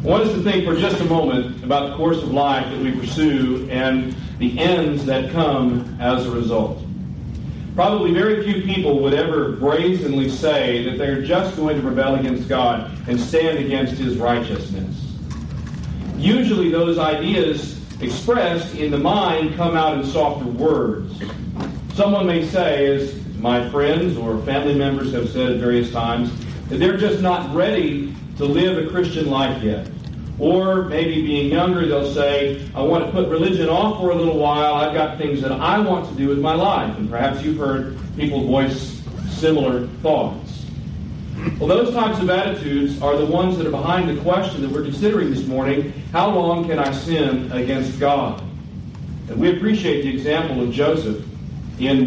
I want us to think for just a moment about the course of life that we pursue and the ends that come as a result. Probably very few people would ever brazenly say that they're just going to rebel against God and stand against His righteousness. Usually those ideas expressed in the mind come out in softer words. Someone may say, as my friends or family members have said at various times, that they're just not ready to live a Christian life yet. Or maybe being younger, they'll say, I want to put religion off for a little while. I've got things that I want to do with my life. And perhaps you've heard people voice similar thoughts. Well, those types of attitudes are the ones that are behind the question that we're considering this morning: how long can I sin against God? And we appreciate the example of Joseph in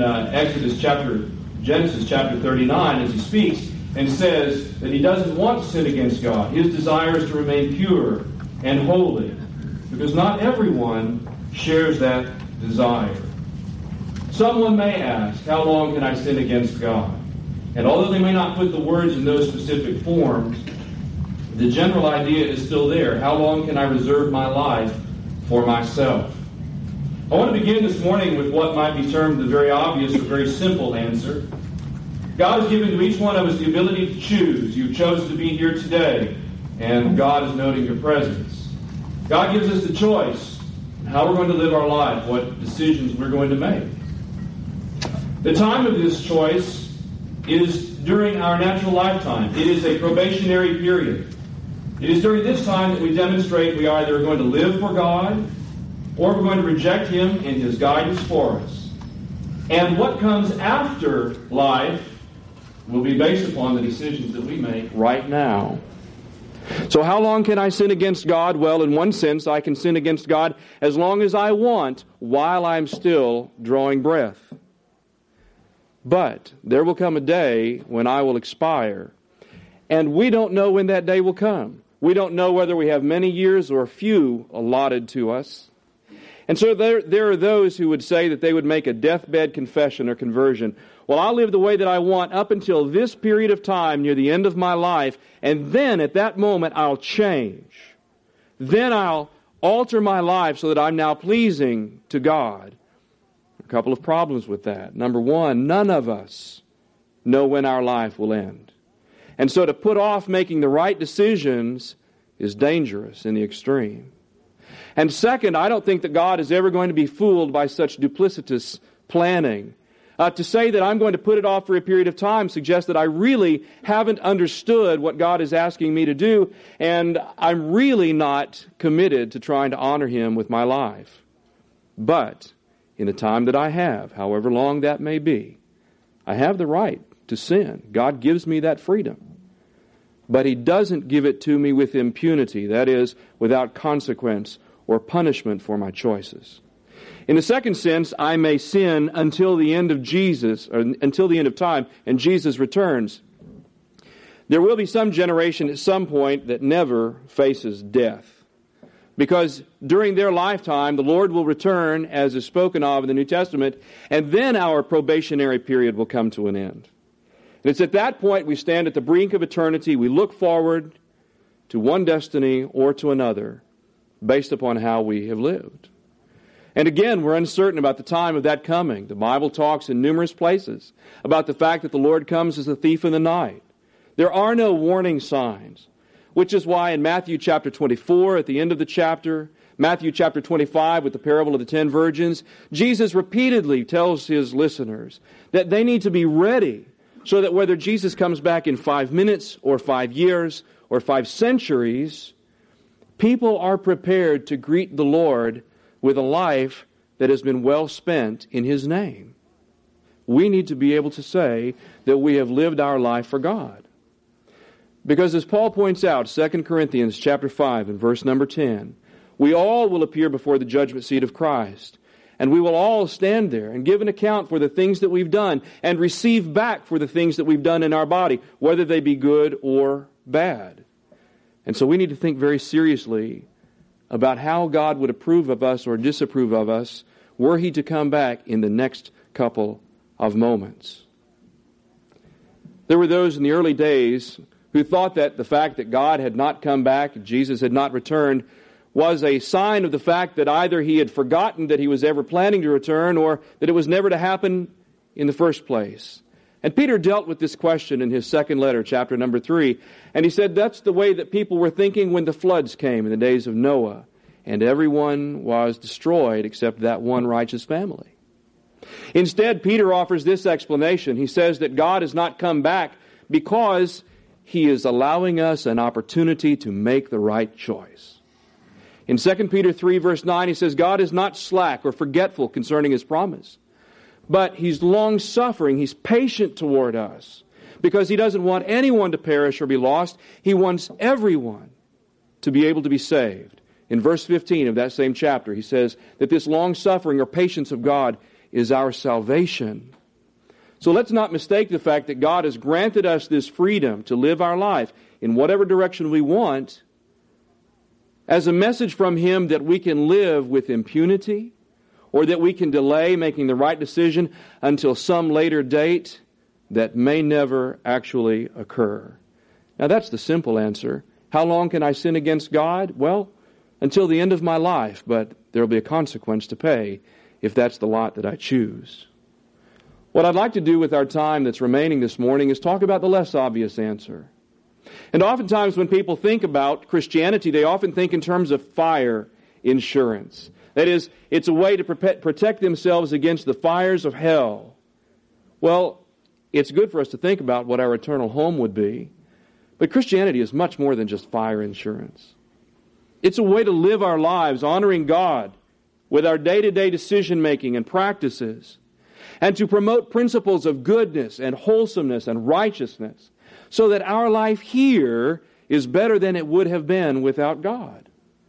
Genesis chapter 39 as he speaks and says that he doesn't want to sin against God. His desire is to remain pure and holy, because not everyone shares that desire. Someone may ask, how long can I sin against God? And although they may not put the words in those specific forms, the general idea is still there. How long can I reserve my life for myself? I want to begin this morning with what might be termed the very obvious or very simple answer. God has given to each one of us the ability to choose. You've chosen to be here today, and God is noting your presence. God gives us the choice how we're going to live our life, what decisions we're going to make. The time of this choice is during our natural lifetime. It is a probationary period. It is during this time that we demonstrate we either are going to live for God or we're going to reject Him and His guidance for us. And what comes after life will be based upon the decisions that we make right now. So how long can I sin against God? Well, in one sense, I can sin against God as long as I want while I'm still drawing breath. But there will come a day when I will expire. And we don't know when that day will come. We don't know whether we have many years or few allotted to us. And so there are those who would say that they would make a deathbed confession or conversion. Well, I'll live the way that I want up until this period of time near the end of my life, and then at that moment I'll change. Then I'll alter my life so that I'm now pleasing to God. A couple of problems with that. Number one, none of us know when our life will end. And so to put off making the right decisions is dangerous in the extreme. And second, I don't think that God is ever going to be fooled by such duplicitous planning. To say that I'm going to put it off for a period of time suggests that I really haven't understood what God is asking me to do, and I'm really not committed to trying to honor Him with my life. But in the time that I have, however long that may be, I have the right to sin. God gives me that freedom. But He doesn't give it to me with impunity, that is, without consequence or punishment for my choices. In the second sense, I may sin until the end of Jesus, or until the end of time, and Jesus returns. There will be some generation at some point that never faces death. Because during their lifetime, the Lord will return, as is spoken of in the New Testament, and then our probationary period will come to an end. And it's at that point we stand at the brink of eternity. We look forward to one destiny or to another based upon how we have lived. And again, we're uncertain about the time of that coming. The Bible talks in numerous places about the fact that the Lord comes as a thief in the night. There are no warning signs, which is why in Matthew chapter 24, at the end of the chapter, Matthew chapter 25 with the parable of the 10 virgins, Jesus repeatedly tells His listeners that they need to be ready so that whether Jesus comes back in 5 minutes or 5 years or 5 centuries, people are prepared to greet the Lord with a life that has been well spent in His name. We need to be able to say that we have lived our life for God. Because as Paul points out, 2 Corinthians chapter 5 and verse number 10, we all will appear before the judgment seat of Christ, and we will all stand there and give an account for the things that we've done and receive back for the things that we've done in our body, whether they be good or bad. And so we need to think very seriously about how God would approve of us or disapprove of us were He to come back in the next couple of moments. There were those in the early days who thought that the fact that God had not come back, Jesus had not returned, was a sign of the fact that either he had forgotten that he was ever planning to return or that it was never to happen in the first place. And Peter dealt with this question in his second letter, chapter number 3. And he said that's the way that people were thinking when the floods came in the days of Noah. And everyone was destroyed except that one righteous family. Instead, Peter offers this explanation. He says that God has not come back because He is allowing us an opportunity to make the right choice. In 2 Peter 3, verse 9, he says, God is not slack or forgetful concerning His promise, but He's long-suffering. He's patient toward us because He doesn't want anyone to perish or be lost. He wants everyone to be able to be saved. In verse 15 of that same chapter, he says that this long-suffering or patience of God is our salvation. So let's not mistake the fact that God has granted us this freedom to live our life in whatever direction we want as a message from Him that we can live with impunity or that we can delay making the right decision until some later date that may never actually occur. Now that's the simple answer. How long can I sin against God? Well, until the end of my life, but there will be a consequence to pay if that's the lot that I choose. What I'd like to do with our time that's remaining this morning is talk about the less obvious answer. And oftentimes when people think about Christianity, they often think in terms of fire insurance. That is, it's a way to protect themselves against the fires of hell. Well, it's good for us to think about what our eternal home would be, but Christianity is much more than just fire insurance. It's a way to live our lives honoring God with our day-to-day decision-making and practices, and to promote principles of goodness and wholesomeness and righteousness so that our life here is better than it would have been without God.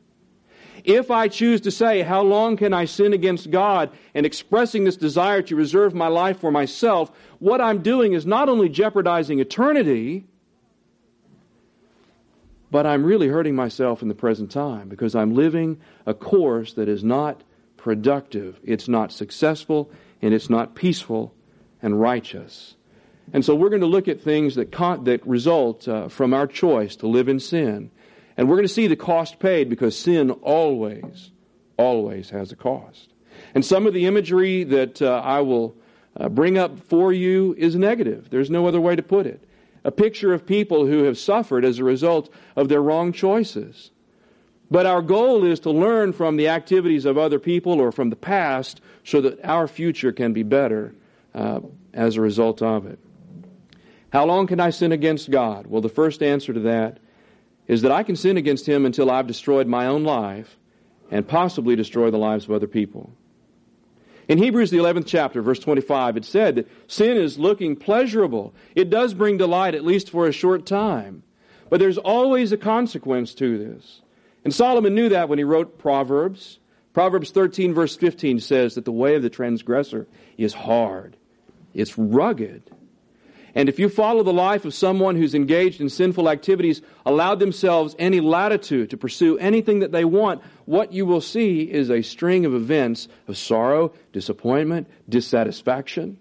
If I choose to say, how long can I sin against God, and expressing this desire to reserve my life for myself, what I'm doing is not only jeopardizing eternity, but I'm really hurting myself in the present time because I'm living a course that is not productive, it's not successful, and it's not peaceful and righteous. And so we're going to look at things that result from our choice to live in sin. And we're going to see the cost paid because sin always has a cost. And some of the imagery that I will bring up for you is negative. There's no other way to put it. A picture of people who have suffered as a result of their wrong choices. But our goal is to learn from the activities of other people or from the past so that our future can be better as a result of it. How long can I sin against God? Well, the first answer to that is that I can sin against Him until I've destroyed my own life and possibly destroy the lives of other people. In Hebrews, the 11th chapter, verse 25, it said that sin is looking pleasurable. It does bring delight, at least for a short time. But there's always a consequence to this. And Solomon knew that when he wrote Proverbs. Proverbs 13, verse 15 says that the way of the transgressor is hard. It's rugged. And if you follow the life of someone who's engaged in sinful activities, allowed themselves any latitude to pursue anything that they want, what you will see is a string of events of sorrow, disappointment, dissatisfaction.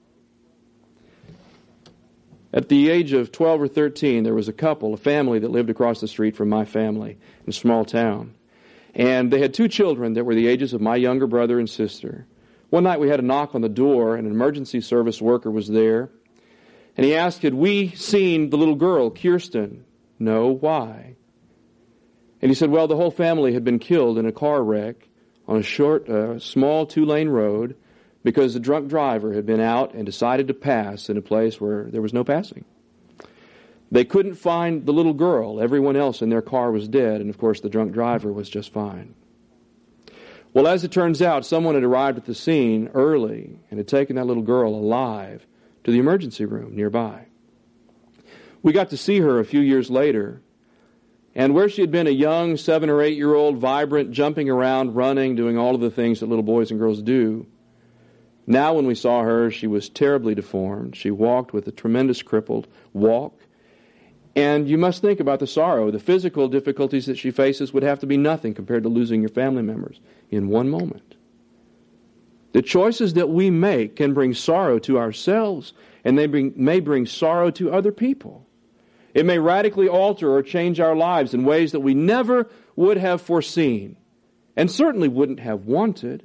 At the age of 12 or 13, there was a family that lived across the street from my family in a small town. And they had 2 children that were the ages of my younger brother and sister. One night we had a knock on the door, and an emergency service worker was there. And he asked, had we seen the little girl, Kirsten? No, why? And he said, well, the whole family had been killed in a car wreck on a small 2-lane road because the drunk driver had been out and decided to pass in a place where there was no passing. They couldn't find the little girl. Everyone else in their car was dead, and of course the drunk driver was just fine. Well, as it turns out, someone had arrived at the scene early and had taken that little girl alive to the emergency room nearby. We got to see her a few years later, and where she had been a young 7 or 8-year-old, vibrant, jumping around, running, doing all of the things that little boys and girls do, now when we saw her, she was terribly deformed. She walked with a tremendous crippled walk. And you must think about the sorrow. The physical difficulties that she faces would have to be nothing compared to losing your family members in one moment. The choices that we make can bring sorrow to ourselves, and they may bring sorrow to other people. It may radically alter or change our lives in ways that we never would have foreseen and certainly wouldn't have wanted.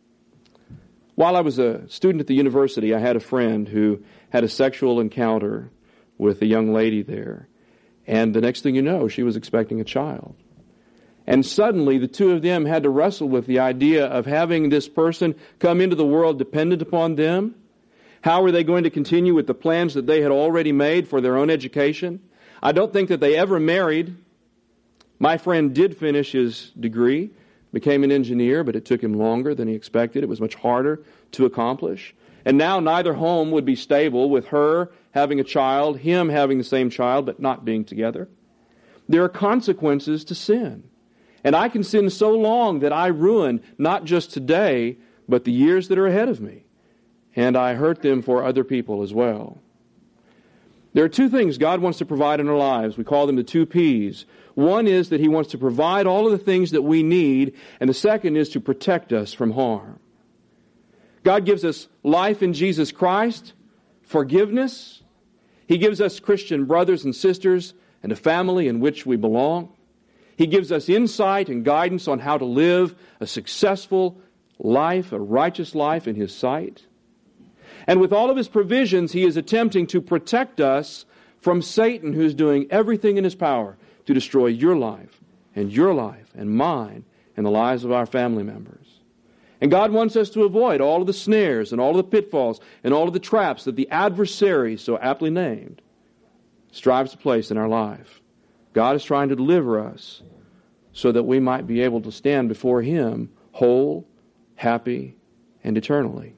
While I was a student at the university, I had a friend who had a sexual encounter with a young lady there. And the next thing you know, she was expecting a child. And suddenly, the two of them had to wrestle with the idea of having this person come into the world dependent upon them. How were they going to continue with the plans that they had already made for their own education? I don't think that they ever married. My friend did finish his degree, became an engineer, but it took him longer than he expected. It was much harder to accomplish. And now neither home would be stable, with her having a child, him having the same child, but not being together. There are consequences to sin. And I can sin so long that I ruin not just today, but the years that are ahead of me. And I hurt them for other people as well. There are two things God wants to provide in our lives. We call them the two P's. One is that He wants to provide all of the things that we need, and the second is to protect us from harm. God gives us life in Jesus Christ, forgiveness. He gives us Christian brothers and sisters and a family in which we belong. He gives us insight and guidance on how to live a successful life, a righteous life in His sight. And with all of His provisions, He is attempting to protect us from Satan, who's doing everything in his power to destroy your life and mine and the lives of our family members. And God wants us to avoid all of the snares and all of the pitfalls and all of the traps that the adversary, so aptly named, strives to place in our life. God is trying to deliver us so that we might be able to stand before Him whole, happy, and eternally.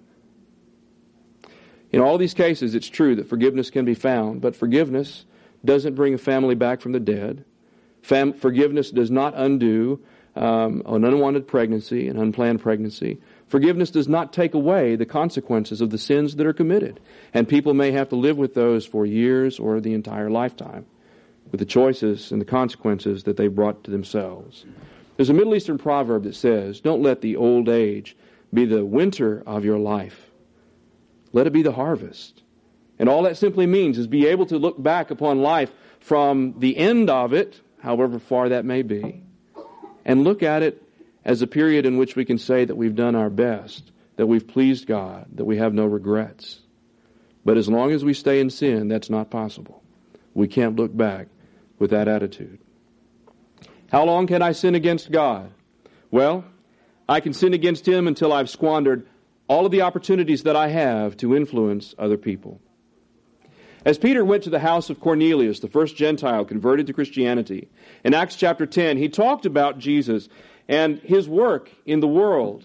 In all these cases, it's true that forgiveness can be found, but forgiveness doesn't bring a family back from the dead. Forgiveness does not undo an unwanted pregnancy, an unplanned pregnancy. Forgiveness does not take away the consequences of the sins that are committed. And people may have to live with those for years or the entire lifetime, with the choices and the consequences that they brought to themselves. There's a Middle Eastern proverb that says, "Don't let the old age be the winter of your life. Let it be the harvest." And all that simply means is be able to look back upon life from the end of it, however far that may be, and look at it as a period in which we can say that we've done our best, that we've pleased God, that we have no regrets. But as long as we stay in sin, that's not possible. We can't look back with that attitude. How long can I sin against God? Well, I can sin against Him until I've squandered all of the opportunities that I have to influence other people. As Peter went to the house of Cornelius, the first Gentile converted to Christianity, in Acts chapter 10, he talked about Jesus and His work in the world.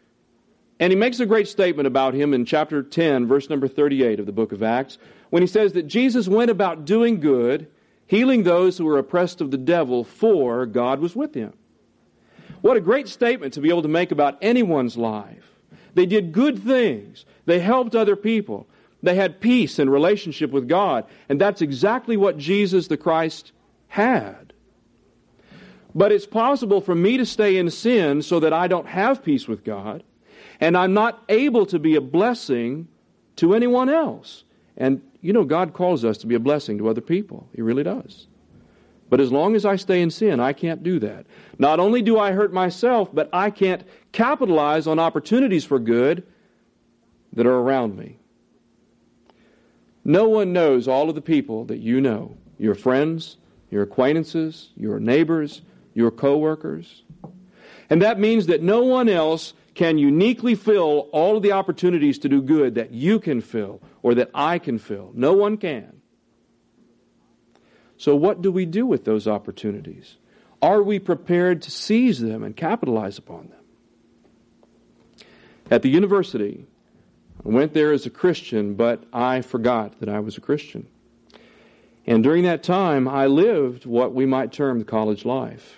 And he makes a great statement about Him in chapter 10, verse number 38 of the book of Acts, when he says that Jesus went about doing good, healing those who were oppressed of the devil, for God was with Him. What a great statement to be able to make about anyone's life. They did good things. They helped other people. They had peace and relationship with God. And that's exactly what Jesus the Christ had. But it's possible for me to stay in sin so that I don't have peace with God, and I'm not able to be a blessing to anyone else. And, God calls us to be a blessing to other people. He really does. But as long as I stay in sin, I can't do that. Not only do I hurt myself, but I can't capitalize on opportunities for good that are around me. No one knows all of the people that you know. Your friends, your acquaintances, your neighbors, your co-workers. And that means that no one else can uniquely fill all of the opportunities to do good that you can fill or that I can fill. No one can. So what do we do with those opportunities? Are we prepared to seize them and capitalize upon them? At the university, I went there as a Christian, but I forgot that I was a Christian. And during that time, I lived what we might term the college life.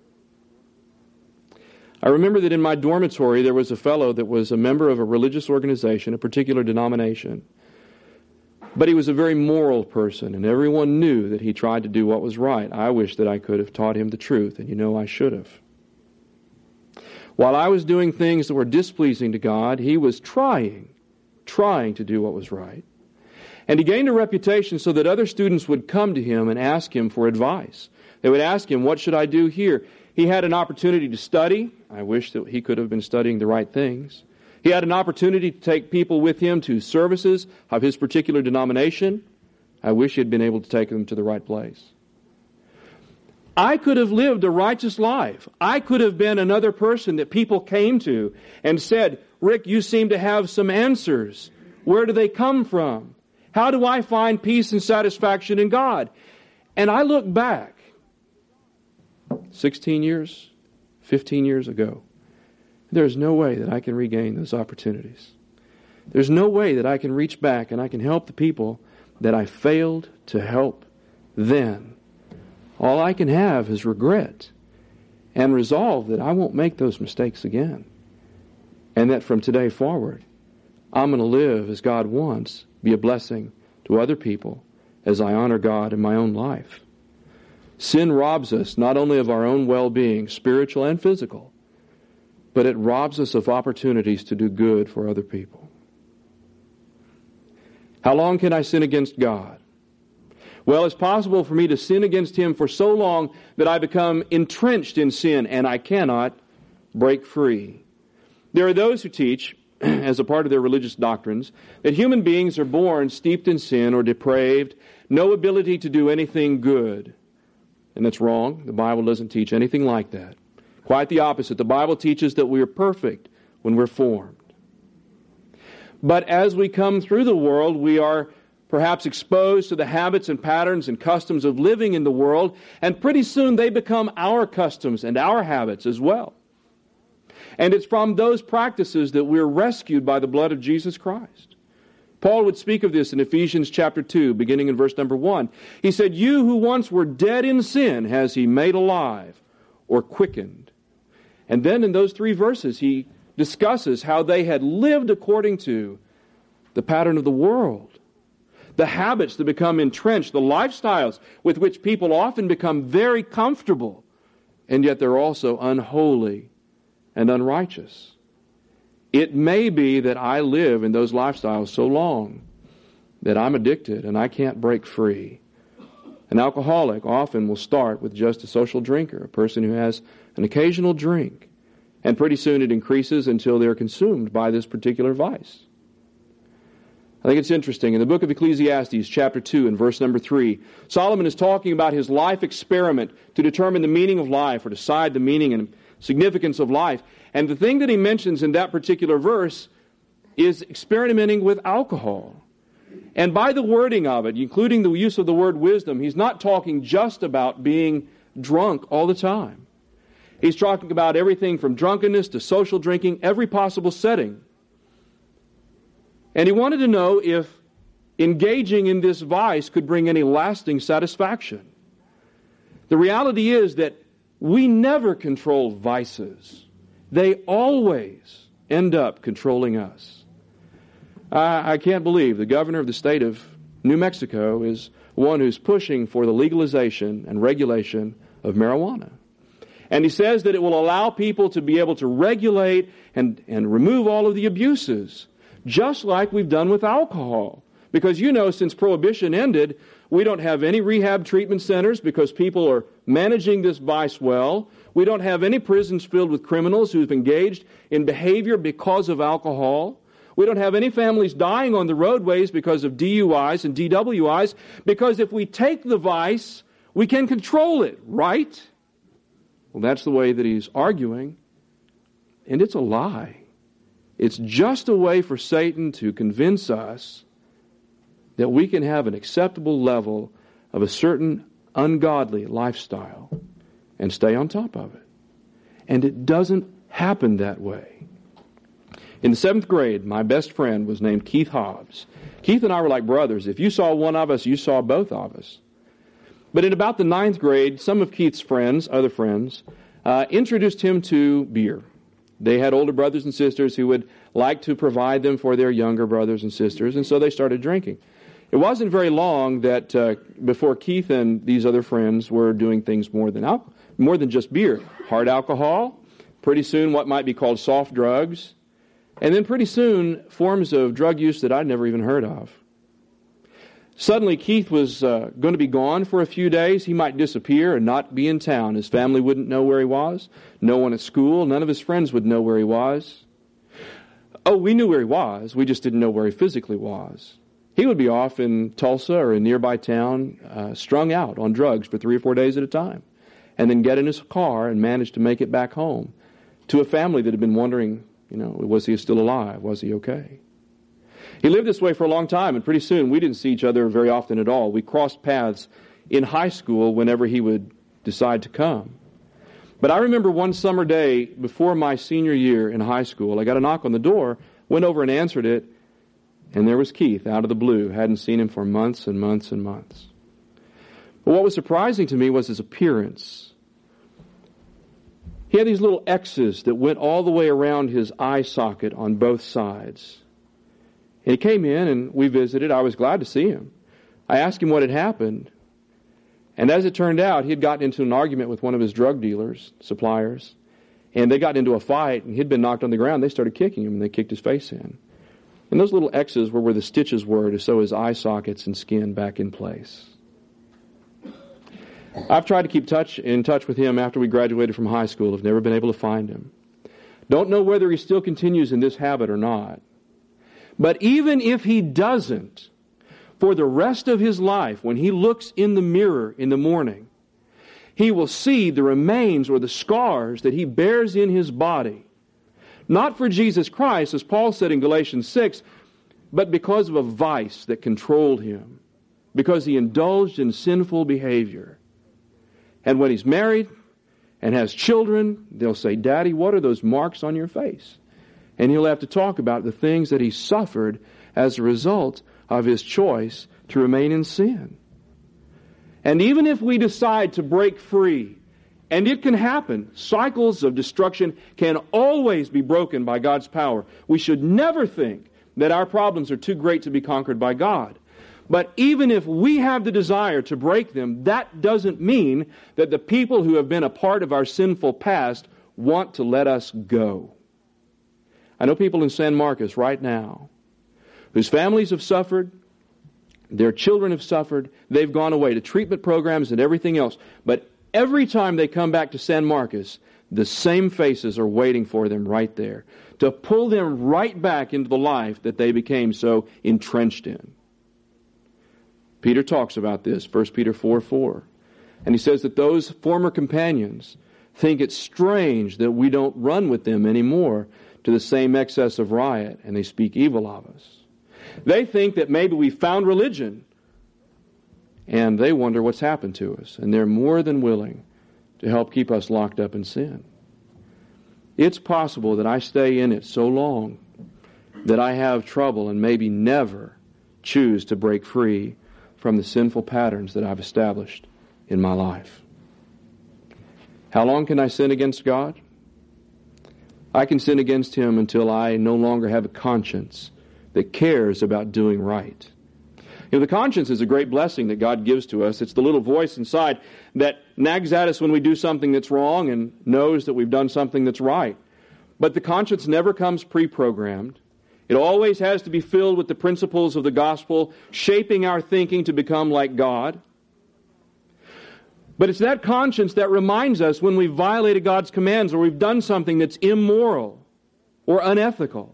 I remember that in my dormitory there was a fellow that was a member of a religious organization, a particular denomination. But he was a very moral person, and everyone knew that he tried to do what was right. I wish that I could have taught him the truth, and I should have. While I was doing things that were displeasing to God, he was trying to do what was right. And he gained a reputation so that other students would come to him and ask him for advice. They would ask him, what should I do here? He had an opportunity to study. I wish that he could have been studying the right things. He had an opportunity to take people with him to services of his particular denomination. I wish he had been able to take them to the right place. I could have lived a righteous life. I could have been another person that people came to and said, Rick, you seem to have some answers. Where do they come from? How do I find peace and satisfaction in God? And I look back 16 years, 15 years ago. There's no way that I can regain those opportunities. There's no way that I can reach back and I can help the people that I failed to help then. All I can have is regret and resolve that I won't make those mistakes again. And that from today forward, I'm going to live as God wants, be a blessing to other people as I honor God in my own life. Sin robs us not only of our own well-being, spiritual and physical, but it robs us of opportunities to do good for other people. How long can I sin against God? Well, it's possible for me to sin against Him for so long that I become entrenched in sin and I cannot break free. There are those who teach, as a part of their religious doctrines, that human beings are born steeped in sin or depraved, no ability to do anything good. And that's wrong. The Bible doesn't teach anything like that. Quite the opposite. The Bible teaches that we are perfect when we're formed. But as we come through the world, we are perhaps exposed to the habits and patterns and customs of living in the world, and pretty soon they become our customs and our habits as well. And it's from those practices that we're rescued by the blood of Jesus Christ. Paul would speak of this in Ephesians chapter 2, beginning in verse number 1. He said, "You who once were dead in sin has He made alive," or quickened. And then in those 3 verses, he discusses how they had lived according to the pattern of the world, the habits that become entrenched, the lifestyles with which people often become very comfortable, and yet they're also unholy and unrighteous. It may be that I live in those lifestyles so long that I'm addicted and I can't break free. An alcoholic often will start with just a social drinker, a person who has an occasional drink, and pretty soon it increases until they're consumed by this particular vice. I think it's interesting. In the book of Ecclesiastes, chapter 2, and verse number 3, Solomon is talking about his life experiment to determine the meaning of life or decide the meaning and significance of life. And the thing that he mentions in that particular verse is experimenting with alcohol. And by the wording of it, including the use of the word wisdom, he's not talking just about being drunk all the time. He's talking about everything from drunkenness to social drinking, every possible setting. And he wanted to know if engaging in this vice could bring any lasting satisfaction. The reality is that we never control vices. They always end up controlling us. I can't believe the governor of the state of New Mexico is one who's pushing for the legalization and regulation of marijuana. And he says that it will allow people to be able to regulate and remove all of the abuses, just like we've done with alcohol. Because since Prohibition ended, we don't have any rehab treatment centers because people are managing this vice well. We don't have any prisons filled with criminals who've engaged in behavior because of alcohol. We don't have any families dying on the roadways because of DUIs and DWIs, because if we take the vice, we can control it, right? Well, that's the way that he's arguing, and it's a lie. It's just a way for Satan to convince us that we can have an acceptable level of a certain ungodly lifestyle and stay on top of it. And it doesn't happen that way. In the 7th grade, my best friend was named Keith Hobbs. Keith and I were like brothers. If you saw one of us, you saw both of us. But in about the 9th grade, some of Keith's friends, other friends, introduced him to beer. They had older brothers and sisters who would like to provide them for their younger brothers and sisters, and so they started drinking. It wasn't very long that before Keith and these other friends were doing things more than just beer. Hard alcohol, pretty soon what might be called soft drugs, and then pretty soon forms of drug use that I'd never even heard of. Suddenly, Keith was going to be gone for a few days. He might disappear and not be in town. His family wouldn't know where he was. No one at school. None of his friends would know where he was. Oh, we knew where he was. We just didn't know where he physically was. He would be off in Tulsa or a nearby town, strung out on drugs for 3 or 4 days at a time, and then get in his car and manage to make it back home to a family that had been wondering, was he still alive? Was he okay? He lived this way for a long time, and pretty soon we didn't see each other very often at all. We crossed paths in high school whenever he would decide to come. But I remember one summer day before my senior year in high school, I got a knock on the door, went over and answered it, and there was Keith out of the blue. Hadn't seen him for months and months and months. But what was surprising to me was his appearance. He had these little X's that went all the way around his eye socket on both sides. And he came in and we visited. I was glad to see him. I asked him what had happened. And as it turned out, he had gotten into an argument with one of his drug dealers, suppliers. And they got into a fight and he'd been knocked on the ground. They started kicking him and they kicked his face in. And those little X's were where the stitches were to sew his eye sockets and skin back in place. I've tried to keep in touch with him after we graduated from high school. I've never been able to find him. Don't know whether he still continues in this habit or not. But even if he doesn't, for the rest of his life, when he looks in the mirror in the morning, he will see the remains or the scars that he bears in his body. Not for Jesus Christ, as Paul said in Galatians 6, but because of a vice that controlled him, because he indulged in sinful behavior. And when he's married and has children, they'll say, "Daddy, what are those marks on your face?" And he'll have to talk about the things that he suffered as a result of his choice to remain in sin. And even if we decide to break free, and it can happen, cycles of destruction can always be broken by God's power. We should never think that our problems are too great to be conquered by God. But even if we have the desire to break them, that doesn't mean that the people who have been a part of our sinful past want to let us go. I know people in San Marcos right now whose families have suffered, their children have suffered, they've gone away to treatment programs and everything else. But every time they come back to San Marcos, the same faces are waiting for them right there to pull them right back into the life that they became so entrenched in. Peter talks about this, 1 Peter 4:4. And he says that those former companions think it's strange that we don't run with them anymore to the same excess of riot, and they speak evil of us. They think that maybe we found religion, and they wonder what's happened to us, and they're more than willing to help keep us locked up in sin. It's possible that I stay in it so long that I have trouble and maybe never choose to break free from the sinful patterns that I've established in my life. How long can I sin against God? I can sin against Him until I no longer have a conscience that cares about doing right. The conscience is a great blessing that God gives to us. It's the little voice inside that nags at us when we do something that's wrong and knows that we've done something that's right. But the conscience never comes pre-programmed. It always has to be filled with the principles of the gospel, shaping our thinking to become like God. But it's that conscience that reminds us when we've violated God's commands or we've done something that's immoral or unethical.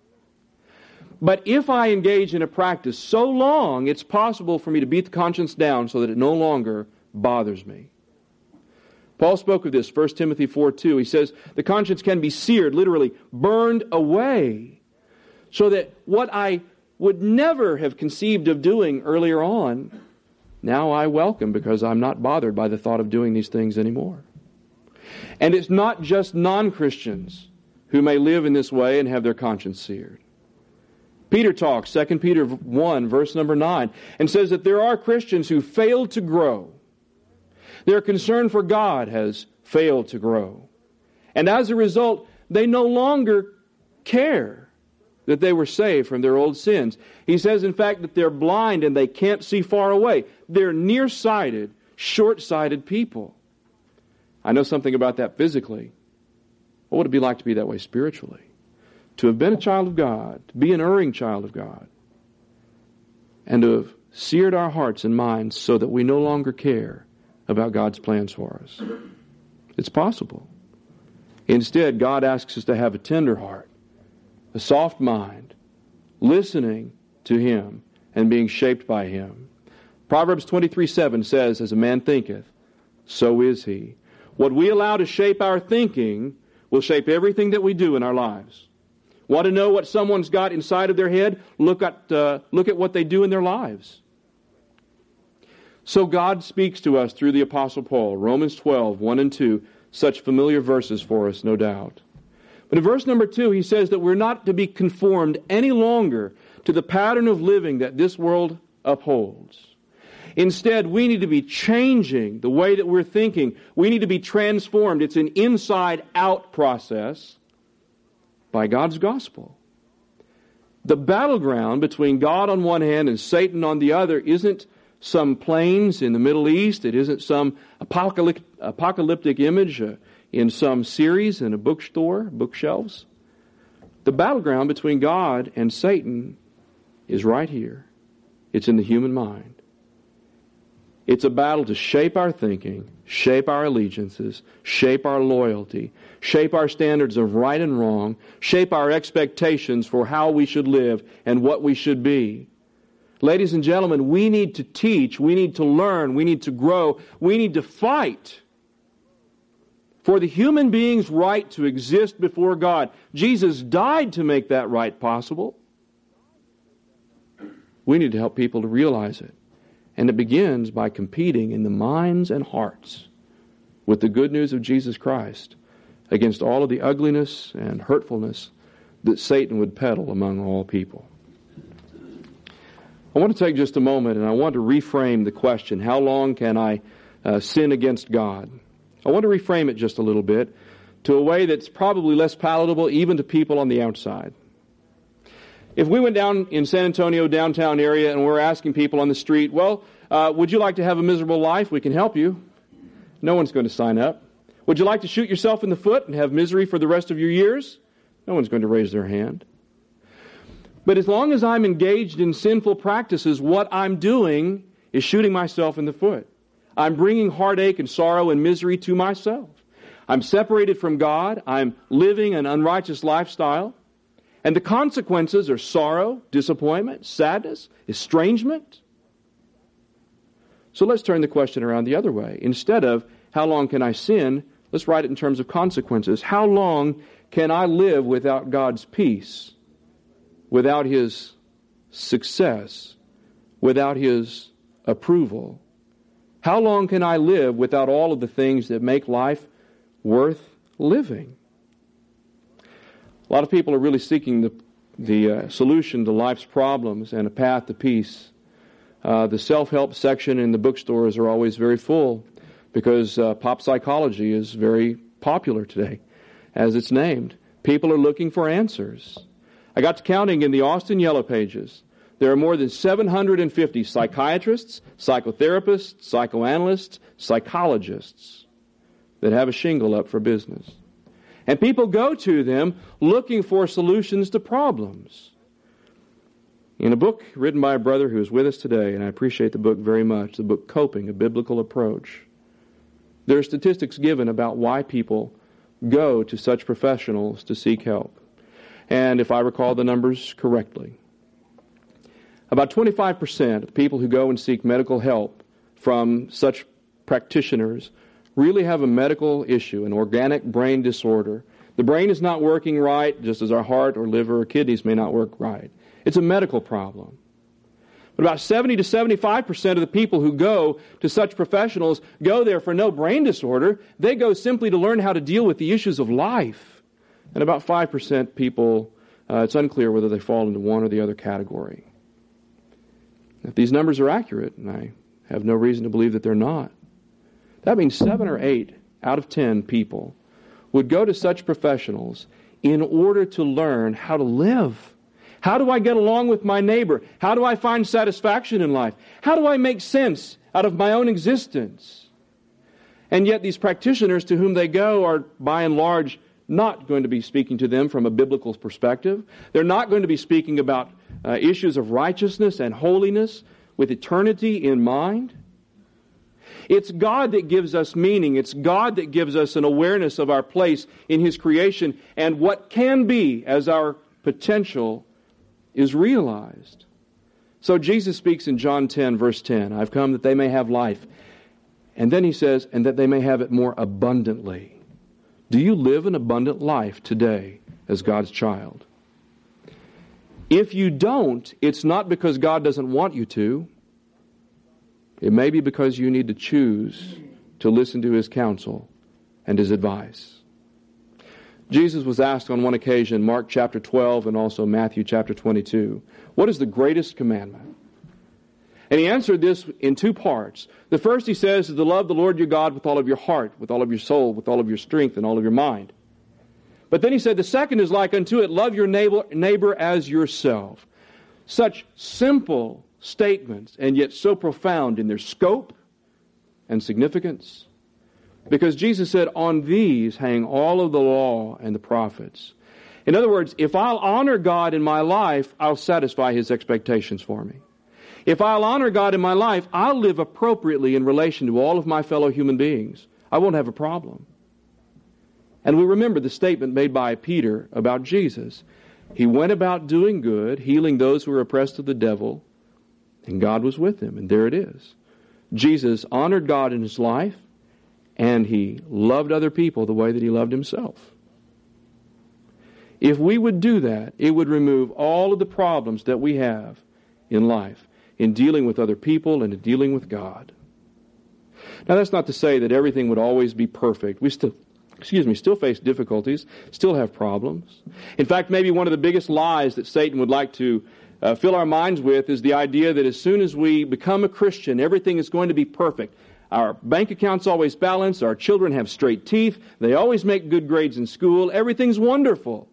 But if I engage in a practice so long, it's possible for me to beat the conscience down so that it no longer bothers me. Paul spoke of this, 1 Timothy 4:2. He says, the conscience can be seared, literally burned away, so that what I would never have conceived of doing earlier on, now I welcome because I'm not bothered by the thought of doing these things anymore. And it's not just non-Christians who may live in this way and have their conscience seared. Peter talks, 2 Peter 1, verse number 9, and says that there are Christians who fail to grow. Their concern for God has failed to grow. And as a result, they no longer care that they were saved from their old sins. He says, in fact, that they're blind and they can't see far away. They're nearsighted, short-sighted people. I know something about that physically. What would it be like to be that way spiritually? To have been a child of God, to be an erring child of God, and to have seared our hearts and minds so that we no longer care about God's plans for us. It's possible. Instead, God asks us to have a tender heart, a soft mind, listening to Him and being shaped by Him. Proverbs 23:7 says, "As a man thinketh, so is he." What we allow to shape our thinking will shape everything that we do in our lives. Want to know what someone's got inside of their head? Look at what they do in their lives. So God speaks to us through the Apostle Paul. Romans 12:1 and 2, such familiar verses for us, no doubt. But in verse number 2, he says that we're not to be conformed any longer to the pattern of living that this world upholds. Instead, we need to be changing the way that we're thinking. We need to be transformed. It's an inside-out process by God's gospel. The battleground between God on one hand and Satan on the other isn't some plains in the Middle East. It isn't some apocalyptic image in some series in a bookstore, bookshelves. The battleground between God and Satan is right here. It's in the human mind. It's a battle to shape our thinking, shape our allegiances, shape our loyalty, shape our standards of right and wrong, shape our expectations for how we should live and what we should be. Ladies and gentlemen, we need to teach, we need to learn, we need to grow, we need to fight for the human being's right to exist before God. Jesus died to make that right possible. We need to help people to realize it. And it begins by competing in the minds and hearts with the good news of Jesus Christ against all of the ugliness and hurtfulness that Satan would peddle among all people. I want to take just a moment and I want to reframe the question, how long can I sin against God? I want to reframe it just a little bit to a way that's probably less palatable even to people on the outside. If we went down in San Antonio downtown area and we're asking people on the street, would you like to have a miserable life? We can help you. No one's going to sign up. Would you like to shoot yourself in the foot and have misery for the rest of your years? No one's going to raise their hand. But as long as I'm engaged in sinful practices, what I'm doing is shooting myself in the foot. I'm bringing heartache and sorrow and misery to myself. I'm separated from God. I'm living an unrighteous lifestyle. And the consequences are sorrow, disappointment, sadness, estrangement. So let's turn the question around the other way. Instead of, how long can I sin? Let's write it in terms of consequences. How long can I live without God's peace, without His success, without His approval? How long can I live without all of the things that make life worth living? A lot of people are really seeking the solution to life's problems and a path to peace. The self-help section in the bookstores are always very full because pop psychology is very popular today, as it's named. People are looking for answers. I got to counting in the Austin Yellow Pages. There are more than 750 psychiatrists, psychotherapists, psychoanalysts, psychologists that have a shingle up for business. And people go to them looking for solutions to problems. In a book written by a brother who is with us today, and I appreciate the book very much, the book Coping, A Biblical Approach, there are statistics given about why people go to such professionals to seek help. And if I recall the numbers correctly, about 25% of people who go and seek medical help from such practitioners really have a medical issue, an organic brain disorder. The brain is not working right, just as our heart or liver or kidneys may not work right. It's a medical problem. But about 70 to 75% of the people who go to such professionals go there for no brain disorder. They go simply to learn how to deal with the issues of life. And about 5% people, it's unclear whether they fall into one or the other category. If these numbers are accurate, and I have no reason to believe that they're not, that means 7 or 8 out of 10 people would go to such professionals in order to learn how to live. How do I get along with my neighbor? How do I find satisfaction in life? How do I make sense out of my own existence? And yet these practitioners to whom they go are by and large not going to be speaking to them from a biblical perspective. They're not going to be speaking about issues of righteousness and holiness. with eternity in mind. It's God that gives us meaning. It's God that gives us an awareness of our place in His creation and what can be as our potential is realized. So Jesus speaks in John 10, verse 10, I've come that they may have life. And then He says, and that they may have it more abundantly. Do you live an abundant life today as God's child? If you don't, it's not because God doesn't want you to. It may be because you need to choose to listen to His counsel and His advice. Jesus was asked on one occasion, Mark chapter 12 and also Matthew chapter 22, what is the greatest commandment? And He answered this in two parts. The first He says is to love the Lord your God with all of your heart, with all of your soul, with all of your strength, and all of your mind. But then He said the second is like unto it, love your neighbor as yourself. Such simple statements, and yet so profound in their scope and significance. Because Jesus said, on these hang all of the law and the prophets. In other words, if I'll honor God in my life, I'll satisfy His expectations for me. If I'll honor God in my life, I'll live appropriately in relation to all of my fellow human beings. I won't have a problem. And we remember the statement made by Peter about Jesus. He went about doing good, healing those who were oppressed of the devil, and God was with Him. And there it is. Jesus honored God in His life, and He loved other people the way that He loved Himself. If we would do that, it would remove all of the problems that we have in life, in dealing with other people and in dealing with God. Now, that's not to say that everything would always be perfect. We still face difficulties, still have problems. In fact, maybe one of the biggest lies that Satan would like to fill our minds with is the idea that as soon as we become a Christian, everything is going to be perfect. Our bank account's always balanced, our children have straight teeth, they always make good grades in school, everything's wonderful.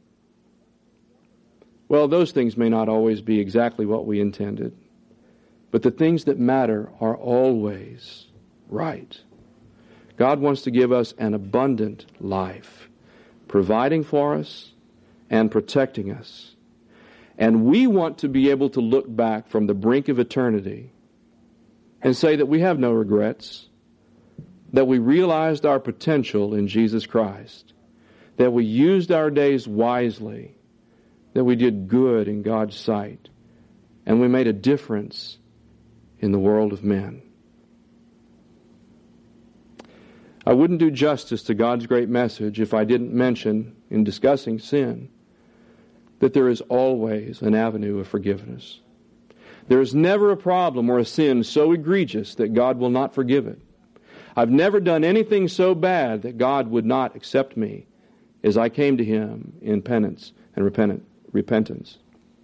Well, those things may not always be exactly what we intended, but the things that matter are always right. God wants to give us an abundant life, providing for us and protecting us. And we want to be able to look back from the brink of eternity and say that we have no regrets, that we realized our potential in Jesus Christ, that we used our days wisely, that we did good in God's sight, and we made a difference in the world of men. I wouldn't do justice to God's great message if I didn't mention, in discussing sin, that there is always an avenue of forgiveness. There is never a problem or a sin so egregious that God will not forgive it. I've never done anything so bad that God would not accept me as I came to Him in penance and repentance.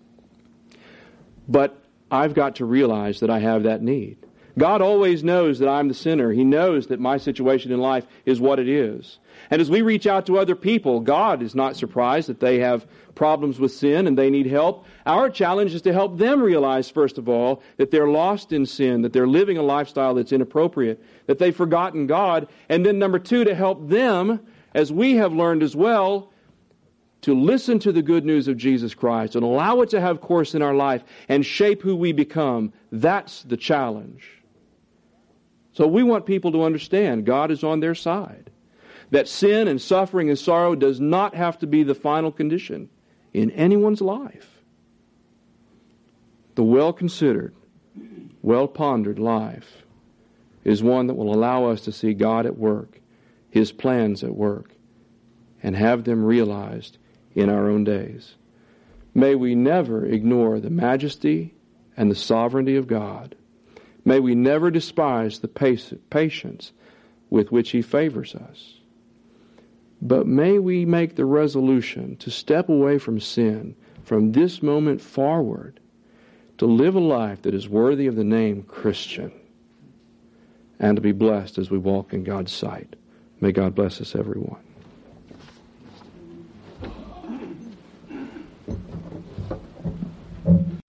But I've got to realize that I have that need. God always knows that I'm the sinner. He knows that my situation in life is what it is. And as we reach out to other people, God is not surprised that they have problems with sin and they need help. Our challenge is to help them realize, first of all, that they're lost in sin, that they're living a lifestyle that's inappropriate, that they've forgotten God. And then number two, to help them, as we have learned as well, to listen to the good news of Jesus Christ and allow it to have course in our life and shape who we become. That's the challenge. So we want people to understand God is on their side. That sin and suffering and sorrow does not have to be the final condition in anyone's life. The well-considered, well-pondered life is one that will allow us to see God at work, His plans at work, and have them realized in our own days. May we never ignore the majesty and the sovereignty of God. May we never despise the patience with which He favors us. But may we make the resolution to step away from sin from this moment forward, to live a life that is worthy of the name Christian, and to be blessed as we walk in God's sight. May God bless us, everyone.